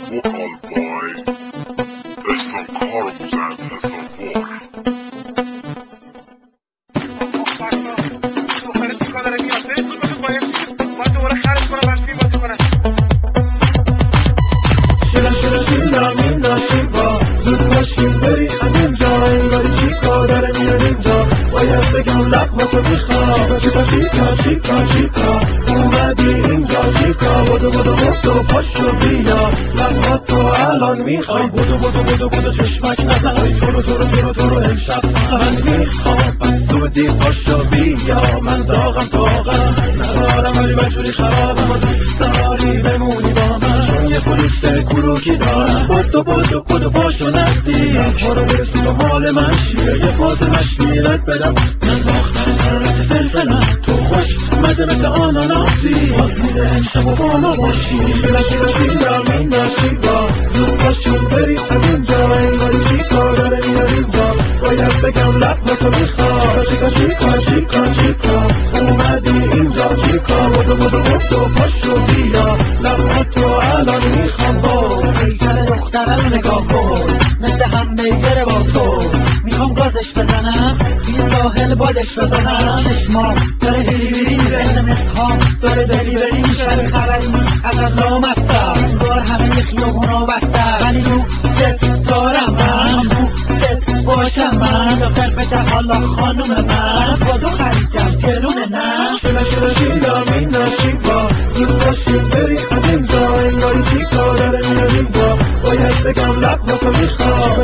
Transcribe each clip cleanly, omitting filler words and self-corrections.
vocal by Ehsan Karagöz and Hasan Vor. زود باشیم بری از اینجا انگاری چیکار داره میاد اینجا باید بگم لباتو میخوام چیکا اومدی اینجا چیکا بدو پاشو بیا لباتو الان میخوام بدو چشمک نزن تو رو امشب فقط میخوام پس زودی پاشو بیا من داغم سوارم ولی بجوری خرابم و دوست داری بمونی با من چون یه فروکسه کروکی دارم بدو پاشو نزدیک ما رو برسی تو حال من شیره یه فاز مشیرت بدم من باختر ضرورت فلفلم تو خوش مده مثل آناناسی باز میده امشب و بالا باشی شیرم این نشیبا زود باشیم بریم از اینجا انگاری چیکار داره میاد اینجا باید بگم لباتو میخوام چیکا اومدی اینجا چیکا بدو پاشو بیا لباتو الان میخوام هیکل دختره رو نگاه کن مثل همبرگر با صوص میخوام گازش بزنم توی ساحل بادش بزنم چشمام داره هیری میره SMS ها داره دلیوری میشه خبری نیست از لام هستم انگار همه خیابونا بستم ولی دوست دارم من دوست باشم من دختر بده حالا خانوم من کادو خریدم گرونه نه شیرم این نشیبا زود باشیم بریم از اینجا انگاری چیکار داره میاد اینجا باید بگم لباتو میخوام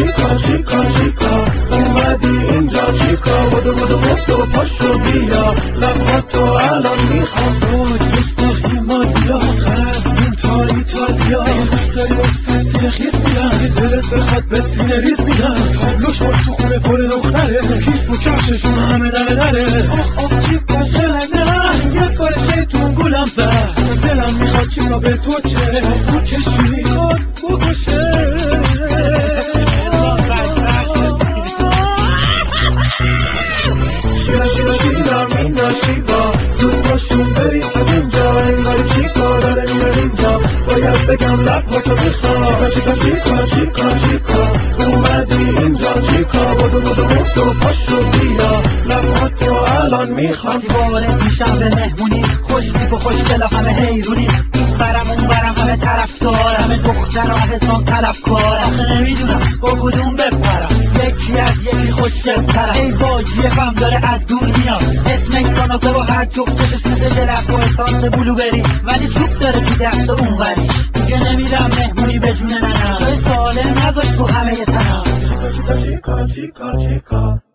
چیکا اومدی اینجا چیکا بدو پاشو بیا لباتو الان میخوام دوستایی مالیا خزمین تا ایتالیا دوست داری وسط خیس میرم دلت بخواد به سینه ریز میرم تابلوش باش تو خونه پر دختره کیف و کفششون همه دمه دره آخ چیکا شنگه یه کار شیطون گولم بس دلم میخواد چیکا به تو چه کشی میخواد بکشه شیرم این نشیبا زود باشیم بریم از اینجا انگاری چیکار داره میاد اینجا باید بگم لباتو میخوام چیکا اومدی اینجا چیکا بدو پاشو بیا لباتو الان میخوام وقتی وارد میشم به مهمونی خوش دیپ و خوش دل همه حیرونی این برم اون برم همه طرفدار همه دختر و حسام طلبکار آخه نمیدونم با کدوم بپرم یکی از یکی خوشگل‌ترم ای باجی غم داره از دور میاد اسمش سانازه و هر جفتش مثل جلق و اسانس بلوبری ولی چوب داره تو دست اون وریش دیگه نمیرم مهمونی به جون ننم چای سالم نذاشت تو همه تنم چیکا